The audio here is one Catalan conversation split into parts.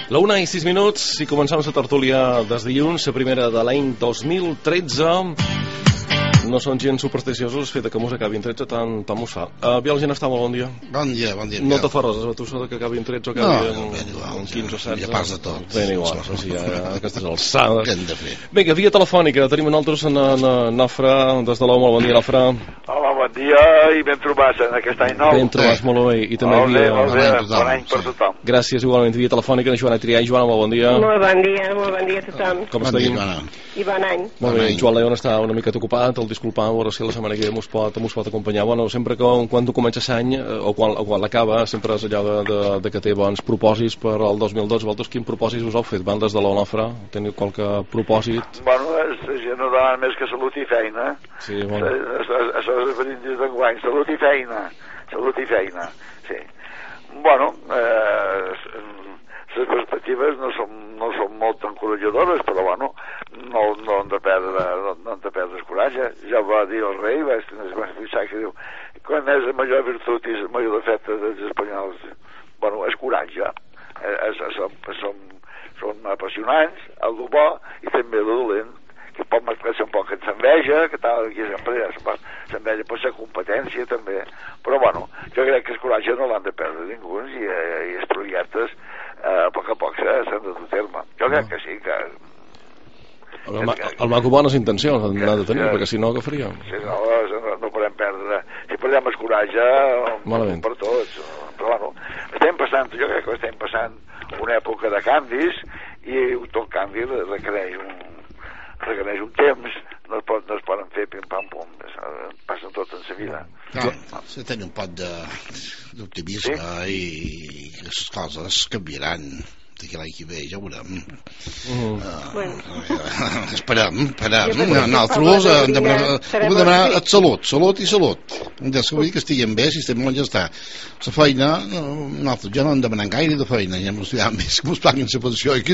La 1:06 i començam la tertúlia des dilluns, la primera de l'any 2013. No són gens supersticiosos el fet que mos acabi en 13 tant mos fa. Biel Gent està molt bon dia. Bon dia. No te fa res, tu sóc que acabi en 13 o acabi en 15 o 16. Ja pas de tot. Ben igual, sí, aquestes alçades. Què hem de fer? Vinga, via telefònica, tenim nosaltres en Nafra, des de l'Ou. Molt bon dia, Nafra. Hola, bon dia i ben trobats en aquest any nou. Ben trobats, molt bé. I també molt bé, via... bon any per tothom. Gràcies, igualment, via telefònica, Joana Trià. Joana, molt bon dia. Molt bon dia a tothom. Com Bon dia, estem? Joana. I bon any. Molt bé, Joan León està una mica ocupat, el disculpam, a veure si la setmana que ve mos pot acompanyar. Bueno, sempre que quan tu comences l'any o quan l'acaba, sempre és allò de que té bons propòsits per al 2012. Vosaltres quin propòsits us heu fet? Van des de l'Onofra? Teniu qualque propòsit? Bueno, ja no donen més que salut i feina. Sí, bueno. Això és per indis d'enguany, salut i feina. Salut i feina, sí. Bueno, les perspectives no són molt encoratjadores, però bueno, no hem de perdre el coratge. Ja va dir el rei, vaig pensar que diu, quan és la major virtut i el major defecte dels espanyols, bueno, és coratge. Són apassionants, el bo i també el dolent, que pot mesclar-se un poc en l'enveja, que tal, aquí sempre l'enveja pot ser competència també, però bueno, jo crec que el coratge no l'han de perdre ningú i els projectes a poc s'han de dur a terme. Jo crec que sí, que... El maco bones intencions n'ha de tenir, perquè si no, què faríem? Sí, no podem perdre. Si perdem el coratge, malament per tots. Però bueno, jo crec que estem passant una època de canvis i tot canvi requereix un temps, no es poden fer pim-pam-pum, passen tot en la vida. S'ha de tenir un pot d'optimisme i les coses canviaran d'aquí l'any que ve, ja ho veurem. Esperem. Nosaltres hem de demanar salut. Hem de saber que estiguem bé, si estem molt ja està. La feina, nosaltres ja no hem demanat gaire de feina, ja ens diran més que ens paguin la pensió i que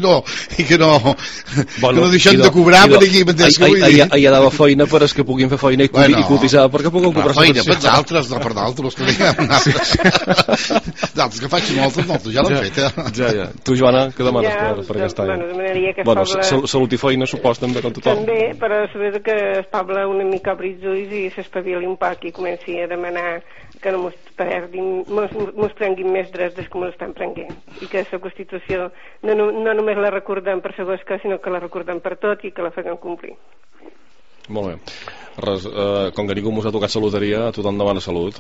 no deixem de cobrar per aquí mateix. Allà dava feina per als que puguin fer feina i cotitzar perquè puguin cobrar la feina per altres, no per d'altres d'altres que facin nosaltres ja l'hem fet. Ja. Tu, Joana, què demanes per aquest any? Bueno, demanaria que Pablo... Salut i feina, supos, també, com tothom. També, però saber que el Pablo una mica obri els ulls i s'espavili un poc i comenci a demanar que no mos prenguin més drets dels que mos estan prenguent. I que la Constitució no només la recordem per segons que, sinó que la recordem per tot i que la facin complir. Molt bé. Res, com que ningú mos ha tocat la loteria, tothom demana salut.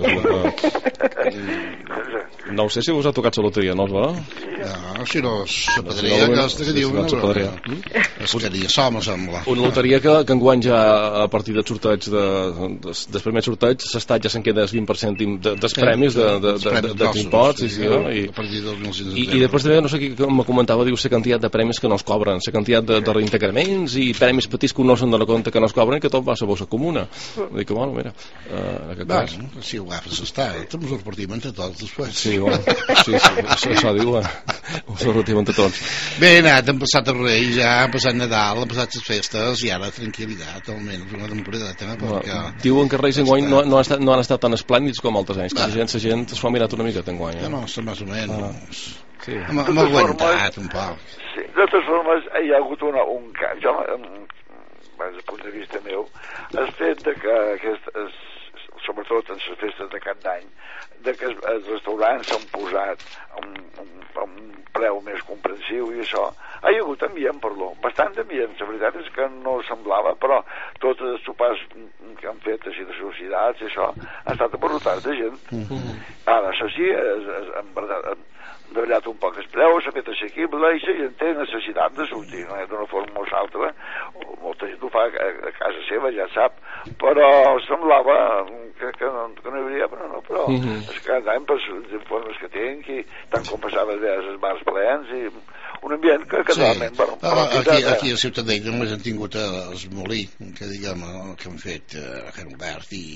No sé si us ha tocat la loteria, no us va? No, si no és la pedreria que diu és que dia som, sembla. Una loteria que enguany ja a partir del sorteig del primer sorteig l'estat ja se'n queda el 20% dels premis dels imposts i després també no sé qui me comentava, diu la quantitat de premis que no es cobren, la quantitat de reintegraments i premis petits que no se'n dona compte que no es cobren, que tot va a la bossa comuna. Dic que bueno, mira, en aquest cas si ho agafes l'estat ens ho repartim entre tots després. Sí, això diu ho sortim entre tots. Bé, hem passat el rei, ja hem passat Nadal, hem passat les festes i ara tranquil·litat, almenys una temporada perquè... Diuen que els reis enguany no han estat tan esplèndids com altres anys, que la gent s'ho ha mirat una mica enguany. No, més o menys hem aguantat un poc. Sí, de totes formes hi ha hagut un cas, jo des del punt de vista meu, el fet de que sobretot en les festes de cap d'any, de que els restaurants s'han posat a un preu més comprensiu i això, hi ha hagut ambient, bastant ambient. La veritat és que no semblava, però tots els sopars que han fet així de societats i això han estat abarrotats de gent. Ara, això sí, en veritat de ballat un poc el preu, s'ha fet assequible i la gent té necessitat de sortir d'una forma o altra. Molta gent ho fa a casa seva, ja sap, però semblava que no hi hauria, però és que cada any per les informes que tinc i tant com passava bé als bars plens i un ambient que realment aquí a Ciutadella només han tingut el molí que diguem que han fet Can Obert i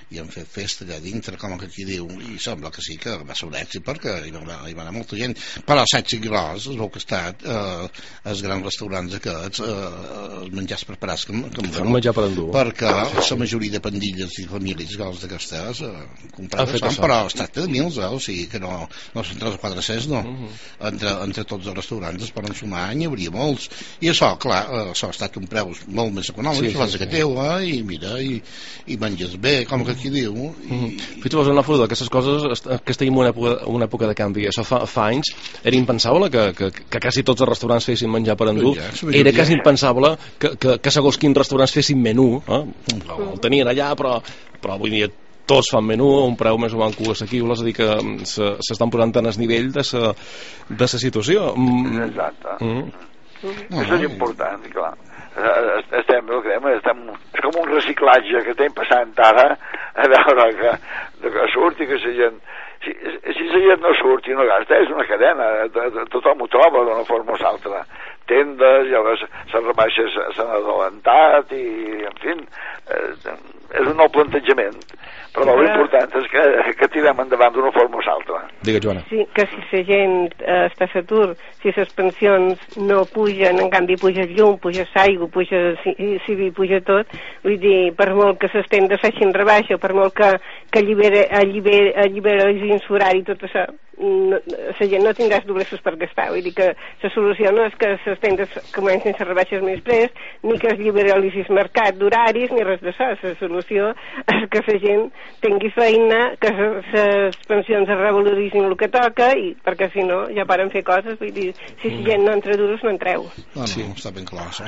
i han fet festa allà dintre, com que aquí diu, i sembla que sí, que va ser un èxit perquè hi va anar molta gent, però saig i gros es veu que ha estat els grans restaurants aquests els menjars preparats que menjar per endur, perquè la majoria de pandilles i famílies coses d'aquestes comprades fan, però es tracta de mils, o sigui que no són 3 o 400, no. Entre tots els restaurants es poden sumar, n'hi hauria molts, i això, clar, això ha estat un preu molt més econòmic, fas que teu, i mira, i menges bé, com que aquí diu. Fixa't, en la foto d'aquestes coses que estem en una època de canvi. Això fa anys era impensable que quasi tots els restaurants fessin menjar per endur, era quasi impensable que segons quins restaurants fessin menú, el tenien allà, però avui dia tots fan menú a un preu més o menys assequible, és a dir que s'estan posant tant al nivell de la situació. Exacte. Això és important, clar. És com un reciclatge que estem passant ara, a veure que surti, que la gent si la gent no surt i no gasta, és una cadena, tothom ho troba d'una forma o l'altra, tendes, ja les rebaixes s'han adelantat i, en fi, és un nou plantejament, però l'important és que tirem endavant d'una forma o l'altra. Digues, Joana. Sí, que si la gent està a l'atur, si les pensions no pugen, en canvi puja el llum, puja l'aigua, puja puja tot, vull dir, per molt que s'estén de facin rebaixa, per molt que allibera l'insurar i tot això, la gent no tindrà els dobleços per gastar, vull dir que la solució no és que s'estén comencin les rebaixes més pres, ni que es liberalitzi el mercat d'horaris, ni res d'això. La solució és que la gent tingui feina, que les pensions es revaloritzin el que toca, i perquè si no ja poden fer coses, vull dir, si la gent no entra duros no entreu. No, està ben clar, això.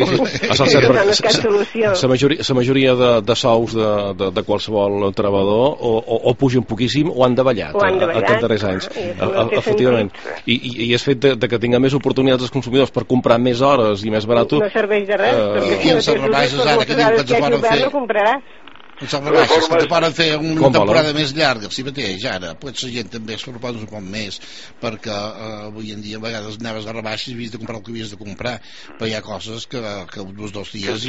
La majoria de sous de qualsevol treballador o pugen poquíssim o han davallat aquests darrers anys, efectivament, i és fet de que tinguin més oportunitats els consumidors per comprar més hores i més barat, no serveix de res, perquè si no tens no compraràs. Les rebaixes que poden fer una temporada més llarga, si mateix, ara, potser la gent també es proposa un poc més, perquè avui en dia a vegades anaves a rebaixes i havies de comprar el que havies de comprar, però hi ha coses que uns 2 dies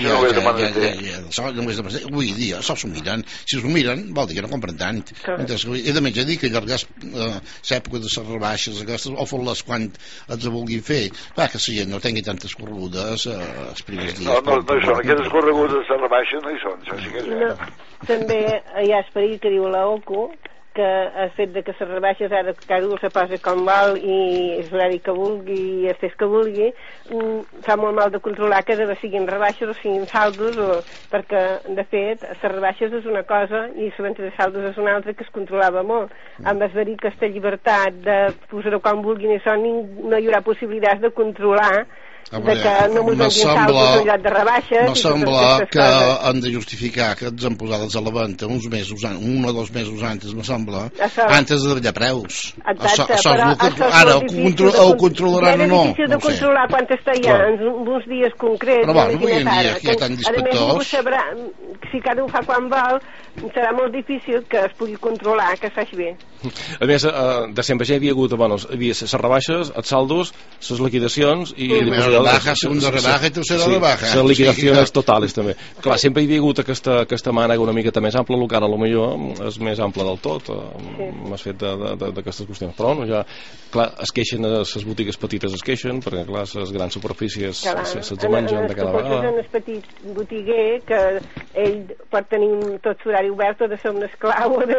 avui dia això s'ho miren, si s'ho miren vol dir que no compren tant, i de menys a dir que allargàs l'època de les rebaixes aquestes, o fot-les quan els vulguin fer, que la gent no tingui tantes corregudes els primers dies. No hi són, aquestes corregudes de les rebaixes no hi són, això sí que és vera. També hi ha esperit que diu la OCU que el fet de que les rebaixes ara cada un se posa com vol i és l'horari que vulgui i el temps que vulgui, fa molt mal de controlar que siguin rebaixes o siguin saldos, perquè de fet les rebaixes és una cosa i la venda de saldos és una altra que es controlava molt. Amb el verí aquesta llibertat de posar-ho com vulguin i això no hi haurà possibilitats de controlar de que no m'ho donin saldos en lloc de rebaixes. No sembla que han de justificar que ens han posat a la venda uns mesos, 1 o 2 mesos antes, me sembla, antes de davallar preus. Exacte, ara ho controlaran o no? És difícil de controlar quan està ja en uns dies concrets. Però bueno, avui en dia que hi ha tant d'inspectors, si cada un fa quan vol, serà molt difícil que es pugui controlar, que es faci bé. A més, de sempre ja hi havia hagut les rebaixes, els saldos, les liquidacions i rebaja, segunda rebaja i tercera rebaja. Les liquidacions totales també. Clar, sempre hi havia hagut aquesta mànega una miqueta més ampla, el que ara potser és més ample del tot, m'has fet d'aquestes qüestions. Però no, ja, clar, es queixen, les botigues petites es queixen, perquè clar, les grans superfícies se'ls mengen de cada vegada. En el petit botiguer, que ell pot tenir tot l'horari obert o de ser un esclau o de...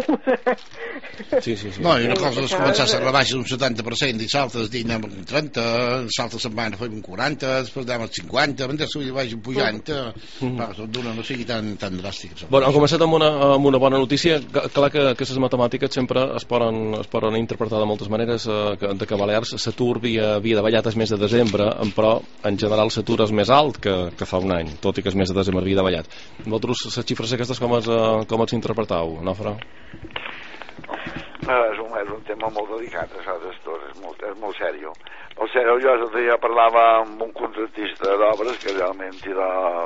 Sí. No, i una cosa és començar a rebaixar un 70% i saltes dinem un 30, saltes setmana fem un 40, després anem al 50, mentre que vagin pujant, d'una no sigui tan dràstic. Bueno, hem començat amb una bona notícia. Clar que les matemàtiques sempre es poden interpretar de moltes maneres, de que a Balears l'atur havia davallat el mes de desembre, però en general l'atur és més alt que fa un any, tot i que el mes de desembre havia davallat. Vosaltres, les xifres aquestes com els interpretau, no, Fra? És un tema molt delicat, és molt seriós. Molt seriós. Jo l'altre dia parlava amb un contractista d'obres que realment era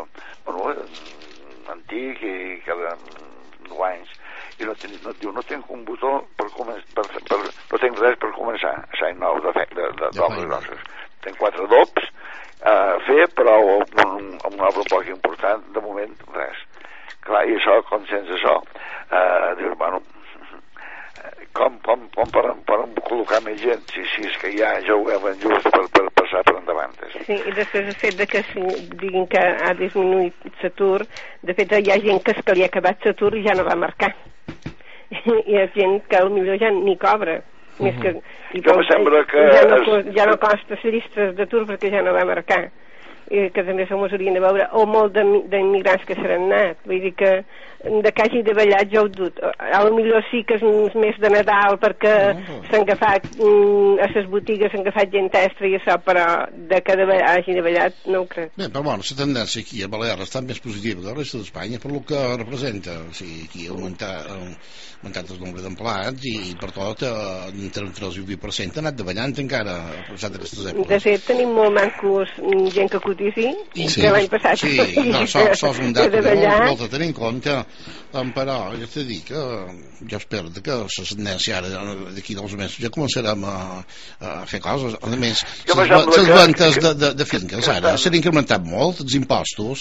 antic i cada 9 anys i no tinc un botó no tinc res per començar a l'any nou d'obres grosses. Tinc 4 dops a fer, però amb una obra poc important, de moment res. clar, i això, com sense això, dius, bueno, com poden col·locar més gent si és que ja ho veuen just per passar per endavant. Sí, i després el fet que diguin que ha disminuït l'atur, de fet hi ha gent que li ha acabat l'atur i ja no va marcar. Hi ha gent que potser ja ni cobra. Més que, em sembla que ja no costa les llistes d'atur perquè ja no va marcar. Que també se mos haurien de veure, o molt d'immigrants que s'han anat, vull dir que de que hagi davallat jo ho dut, a lo millor sí que és més de Nadal perquè s'han agafat a les botigues s'han agafat gent extra i això, però de que hagi davallat no ho crec. Bé, però bueno, la tendència aquí a Balears està més positiva que la resta d'Espanya per lo que representa, o sigui, aquí ha augmentat el nombre d'empleats i per tot entre el 3 i el 20% ha anat davallant encara a passar d'aquestes èpoques. De fet tenim molt mancos gent que cotici que l'any passat sí, no, això és un dat molt a tenir en compte, però jo t'he dit que jo espero que la tendència ara d'aquí 2 mesos ja començarem a fer coses. A més, les ventes de finques ara s'han incrementat molt, els impostos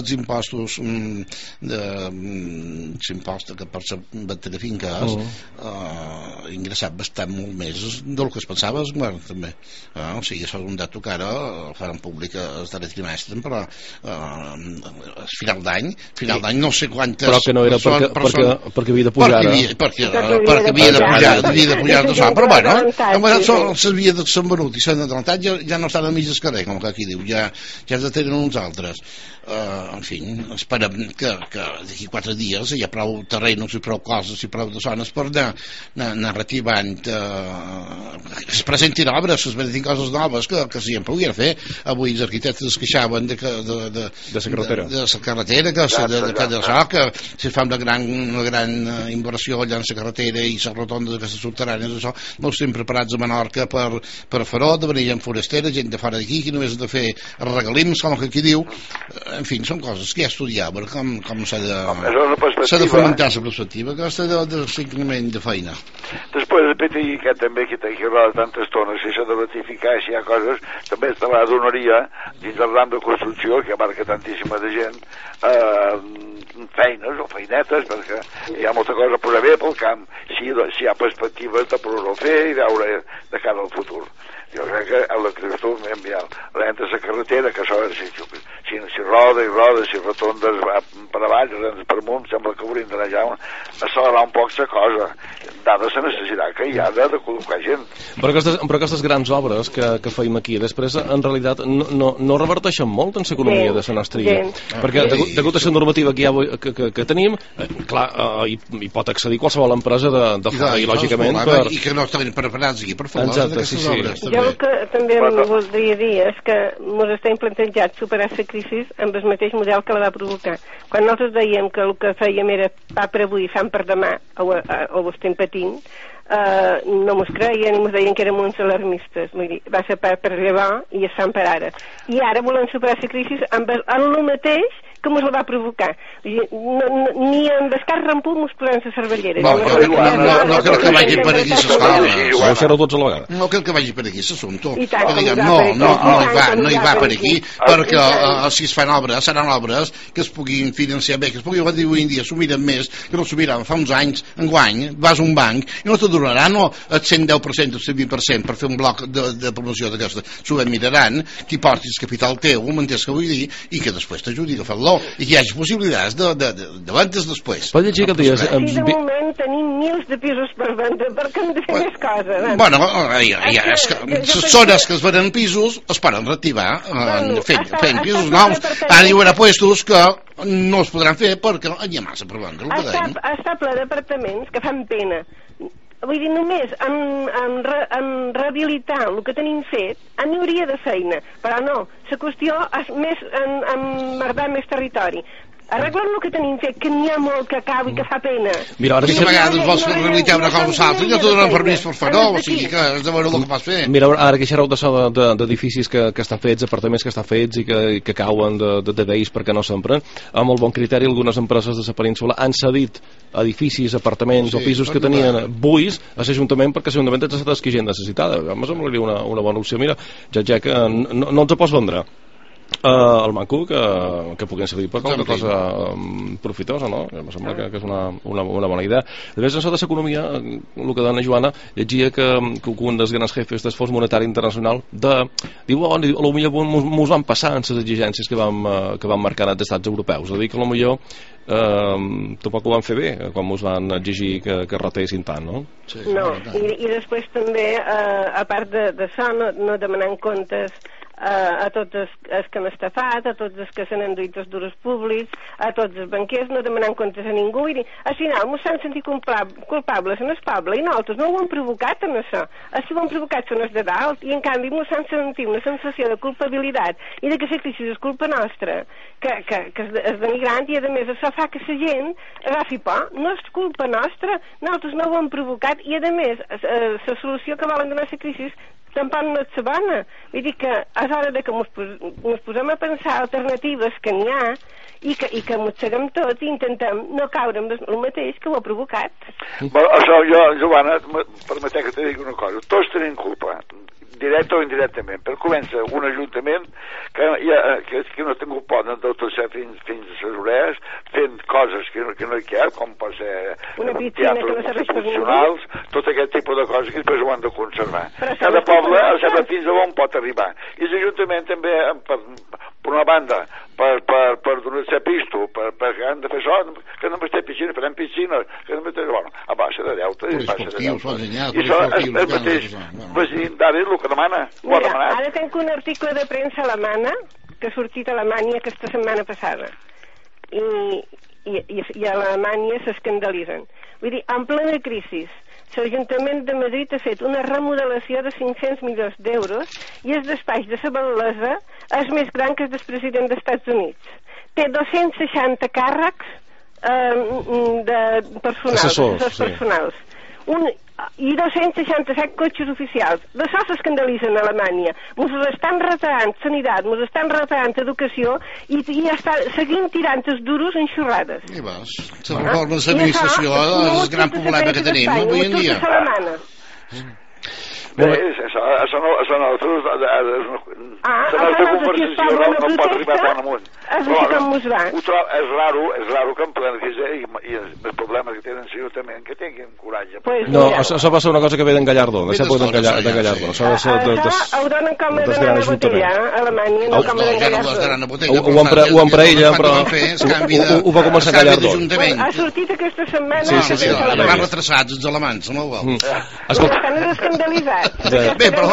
que per la venda de finques ha ingressat bastant molt més del que es pensava el govern també, o sigui, això és un dato que ara faran públic el darrer trimestre, però a final d'any no sé quantes, però que no era perquè havia de pujar perquè havia de pujar de sol, però bueno s'havia de ser venut i s'han adelantat, ja no estan a mitges carrer, com que aquí diu, ja es tenen uns altres. En fi, esperem que d'aquí 4 dies hi ha prou terrenys i prou coses i prou de zones per anar reactivant, es presentin obres, es presentin coses noves que sempre podien fer. Avui els arquitectes es queixaven de la carretera, que si fa una gran inversió allà en la carretera i la rotonda d'aquestes subterrànies, això no estem preparats a Menorca per fer-ho, de venir gent forastera, gent de fora d'aquí, que només ha de fer regalims, com que aquí diu. En fi, són coses que ja estudiava, com s'ha de fomentar la perspectiva aquesta de ciclament de feina. Després el PTI, que també que t'he parlat tanta estona, si s'ha de ratificar, si hi ha coses, també està la donaria dins del ram de construcció, que abarca tantíssima de gent, feines o feinetes, perquè hi ha molta cosa a posar bé pel camp, si hi ha perspectives de poder-ho fer i veure de cara al futur. Jo crec que la criatura m'envia l'entra a la carretera, que això si roda i roda, si rotondes va per avall, per amunt, sembla que hauríem d'anar ja a accelerar un poc la cosa, dada la necessitat que hi ha de col·locar gent. Però aquestes grans obres que feim aquí, després en realitat no reverteixen molt en l'economia de la nostra illa, perquè degut a la normativa que tenim, clar, hi pot accedir qualsevol empresa de fora, i lògicament i que no estan preparats aquí per fer d'aquestes obres. Jo el que també em voldria dir és que ens estem plantejant superar la crisi amb el mateix model que la va provocar. Quan nosaltres dèiem que el que fèiem era pa per avui, fam per demà, o ho estem patint, no mos creien i mos deien que érem uns alarmistes. Vull dir, va ser per llevar i es fan per ara. I ara volem superar la crisi amb el mateix que mos el va provocar. Ni amb escar ramput mos posem la cervellera. No crec que vagi per aquí s'escola. No crec que vagi per aquí s'assumpte. No hi va per aquí, perquè si es fan obres, seran obres que es puguin financiar bé, que es puguin dir avui en dia s'ho miren més, que no s'ho miren fa uns anys, enguany, vas a un banc i no te donaran el 110% o el 120% per fer un bloc de promoció d'aquesta. S'ho miraran, qui portis capital teu, m'entens que vull dir, i que després t'ajudi a fer-lo, i que hi hagi possibilitats de ventes després. Pot llegir que dies... Aquí de moment tenim mils de pisos per vendre, perquè hem de fer més coses. Bueno, les zones que es venen pisos es poden reactivar fent pisos nous. Ara hi haurà puestos que no es podran fer perquè hi ha massa per vendre. Està ple d'apartaments que fan pena. Vull dir, només en rehabilitar el que tenim fet n'hi hauria de feina, però no, la qüestió és més en merdar més territori. Arreglant el que tenim fet, que n'hi ha molt que acaba i que fa pena. Mira, ara que a vegades vols rehabilitar una cosa altra i no te donen permís per fer-ho, o sigui que has de veure el que vas fer. Mira, ara que xerreu d'edificis que estan fets, apartaments que estan fets i que cauen de vells perquè no s'empren, amb molt bon criteri algunes empreses de la península han cedit edificis, apartaments o pisos que tenien buits a l'Ajuntament perquè l'Ajuntament és que gent necessitada. Em semblaria una bona opció. Mira, ja que no ens pots vendre. el manco que puguin servir per qualque cosa profitosa, no? Em sembla que és una bona idea. A més, en això de l'economia, el que dona Joana, llegia que un dels grans jefes del Fons Monetari Internacional diu, potser mos van passar en les exigències que van marcar els estats europeus, és a dir, que potser tampoc ho van fer bé quan mos van exigir que rotessin tant, no? No, i després també, a part d'això, no demanant comptes a tots els que han estafat, a tots els que s'han enduit els duros públics, a tots els banquers, no demanant comptes a ningú, i al final mos s'han sentit culpables en el poble, i nosaltres no ho hem provocat en això. Els que ho han provocat són els de dalt, i en canvi mos s'han sentit una sensació de culpabilitat i de que la crisi és culpa nostra, que és denigrant, i a més això fa que la gent agafi por. No és culpa nostra, nosaltres no ho hem provocat, i a més la solució que volen donar a la crisi tampoc no és bona. Vull dir que és hora de que ens posem a pensar alternatives que n'hi ha i que mosseguem tot i intentem no caure en el mateix que ho ha provocat. Això, Joana, permeteu que te digui una cosa. Tots tenim culpa, directe o indirectament, però comença un ajuntament que no ha tingut por d'endeutar-se fins a les orelles, fent coses que no hi cap, com pot ser teatres funcionals, tot aquest tipus de coses que després ho han de conservar. Cada poble sap fins a on pot arribar. I l'Ajuntament també, per una banda, per donar-se pisto, perquè han de fer això, que només té piscina, farem piscines, que només té, a baixa de deute, i això és mateix, d'ara és el que demana. Mira, ara tenc un article de premsa alemana que ha sortit a Alemanya aquesta setmana passada, i a Alemanya s'escandalitzen. Vull dir, en plena crisi, l'Ajuntament de Madrid ha fet una remodelació de 500 milions d'euros i el despatx de la Bellesa és més gran que el del president dels Estats Units. Té 260 càrrecs de personals, i 267 cotxes oficials. D'això s'escandalitzen a Alemanya. Ens estan retallant sanitat, ens estan retallant educació i seguim tirant els duros en xorrades. I vas, la reforma de l'administració és el gran problema que tenim avui en dia. Això nosaltres la conversació no pot arribar tan amunt. És raro que en plena crisi i els problemes que tenen l'Ajuntament que tinguin coratge. No, això va ser una cosa que ve d'en Gallardo, de Gallardo. Ho donen com a de grana botella a Alemanya, no com a de Gallardo. Ho empra ella, però ho va començar a Gallardo. Ha sortit aquesta setmana. Van retrasats els alemans, no ho vol. Estan escandalitzats. Bé, però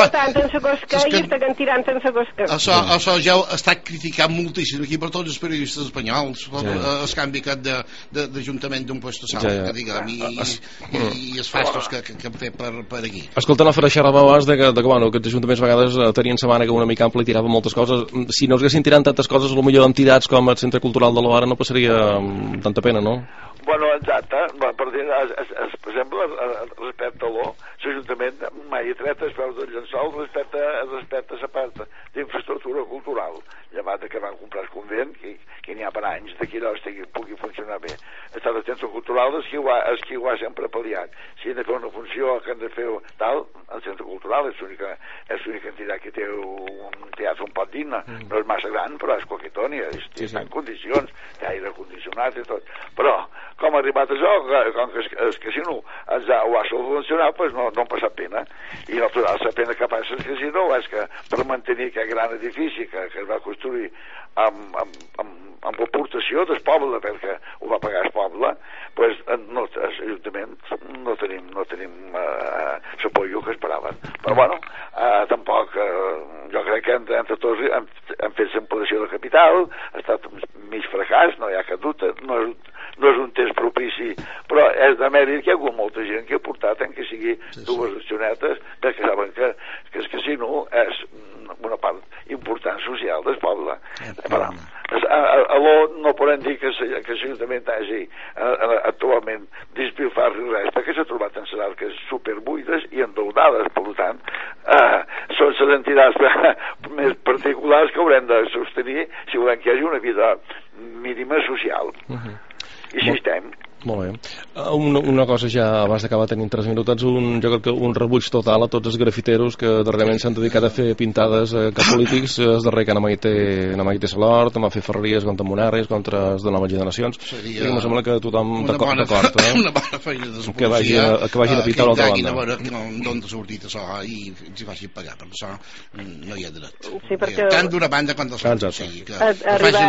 això ja ha estat criticat moltíssim aquí per tots els periodistes espanyols, el canvi d'ajuntament d'un lloc a l'altre, diguem, i els fastos que han fet per aquí. Escolta, no farà xerrar abans que aquests ajuntaments a vegades tenien la mànega una mica ampla i tiraven moltes coses. Si no es haguessin tirant tantes coses, potser entitats com el Centre Cultural de l'Oara no passaria tanta pena, no? Bueno, exacte, per exemple, respecte a l'Ajuntament mai ha tret els peus del llençol respecte a la part d'infraestructura cultural, llevat que van comprar el convent, que n'hi ha per anys, d'aquí allò pugui funcionar bé. El centre cultural és qui ho ha sempre pal·liat. Si han de fer una funció que han de fer tal, el centre cultural és l'única entitat que té un teatre un pot digne, no és massa gran, però és coquetònia, està en condicions, té aire condicionat i tot, però com ha arribat això, com que el casino ho ha solucionat, doncs no ha passat pena. I la pena que passa el casino és que per mantenir aquest gran edifici que es va construir amb l'aportació del poble, perquè ho va pagar el poble, doncs l'Ajuntament no tenim l'apoyo que esperaven. Però bueno, tampoc jo crec que entre tots hem fet l'ampliació de capital, ha estat mig fracàs, no hi ha cap dubte, no és un test propici, però és de mèrit que hi ha hagut molta gent que ha portat en que sigui dues accionetes, perquè saben que el casino és una part important social del poble. Però no podem dir que l'Ajuntament hagi actualment despilfat res, perquè s'ha trobat en les arques superbuides i endeudades, per tant són les entitats més particulars que haurem de sostenir si volem que hi hagi una vida mínima social. I si estem. Molt bé. Una cosa ja abans d'acabar tenint 3 minutets, jo crec que un rebuig total a tots els grafiteros que darrerament s'han dedicat a fer pintades cap polítics, el darrer que a Maite Salort, a fer ferreries contra Monares, contra les de noves generacions, i em sembla que tothom d'acord, una bona feina de que vagin a pintar a l'altra banda. A veure d'on ha sortit això i ens hi vagin pagar, perquè això no hi ha dret. Sí, perquè tant d'una banda com de l'altra. Arribar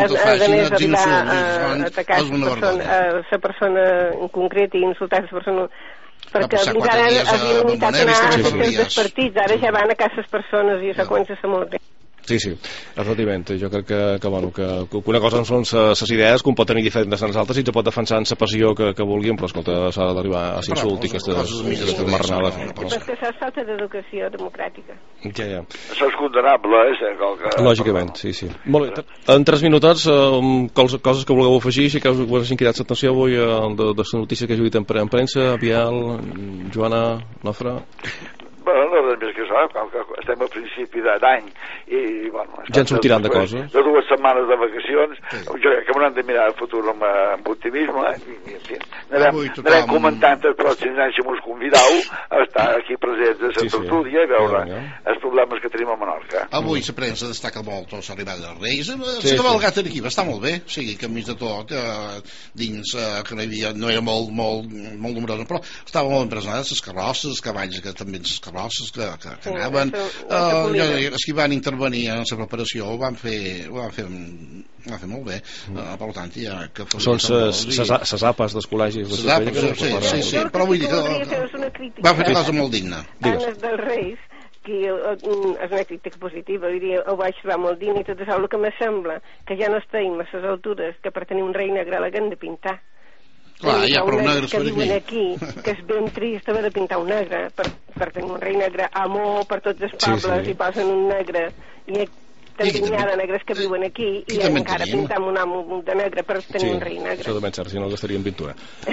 a atacar la persona en concret i insultar les persones perquè fins ara havien limitat a anar a certs partits, ara ja van a casa les persones i això comença a ser molt bé. Sí, efectivament, jo crec que una cosa són les idees que un pot tenir diferents de les altres i se pot defensar en la passió que vulguin, però escolta, s'ha d'arribar a l'insult i aquestes marranades. És que això és falta d'educació democràtica. Ja. Això és condemnable, lògicament, sí. Molt bé, en 3 minuts, coses que vulgueu afegir, si que us hagin cridat l'atenció avui de les notícies que heu dit en premsa, Biel, Joana, Nofre... Bueno, no res més que això, estem a principi d'any i, bueno... Ja en sortiran de coses. De 2 setmanes de vacacions, jo crec que m'han de mirar el futur amb optimisme, i en fi, anarem comentant els pròxims anys si mos convidau a estar aquí presents a la tertúlia i veure els problemes que tenim a Menorca. Avui la premsa destaca molt l'arribada dels Reis, la cavalgata aquí va estar molt bé, o sigui que enmig de tot, dins que no era molt nombrosa, però estava molt empresonada, les carrosses, els cavalls, que també les carrosses que anaven, els que van intervenir en la preparació ho van fer molt bé, per tant són les apes dels col·legis, sí, però vull dir que va fer una cosa molt digna. Annes dels Reis, que és una crítica positiva, ho vaig trobar molt digne i tot això, el que me sembla que ja no estem a les altures que per tenir un rei negre l'haguem de pintar. Clar, hi ha prou negres per aquí, que és ben trist haver de pintar un negre per tenir un rei negre, amor per tots els pobles, i posen un negre i tanta de negres que viuen aquí i encara pintam un amo de negre per tenir un rei negre. Això també és cert, si no gastaria en pintura.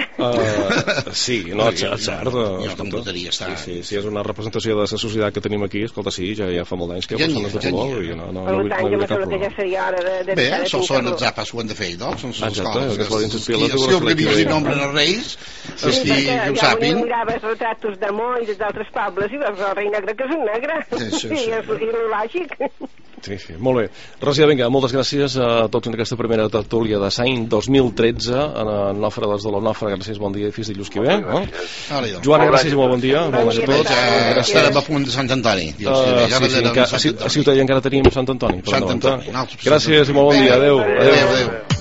Sí, no, és cert. Sí, és una representació de la societat que tenim aquí, escolta, sí, ja fa molt d'anys que hi ha persones de color i no hi havia cap problema. Bé, això són els apes, ho han de fer, no? Són les escoles que si els revius i nombren els reis, els que ho sàpin. Ja miraves retratos d'amor i d'altres pobles i veus el rei negre que és un negre. Sí, és lògic. Sí, molt bé. Rosia, vinga, moltes gràcies a tots en aquesta primera tertúlia de l'any 2013 en Nofre dels de la Nofre. Gràcies, bon dia i fins dilluns que ve. Joana, gràcies i molt bon dia. Molts a tots. Estarem a punt de Sant Antoni. A Ciutadella encara tenim Sant Antoni. Gràcies i molt bon dia. Adéu.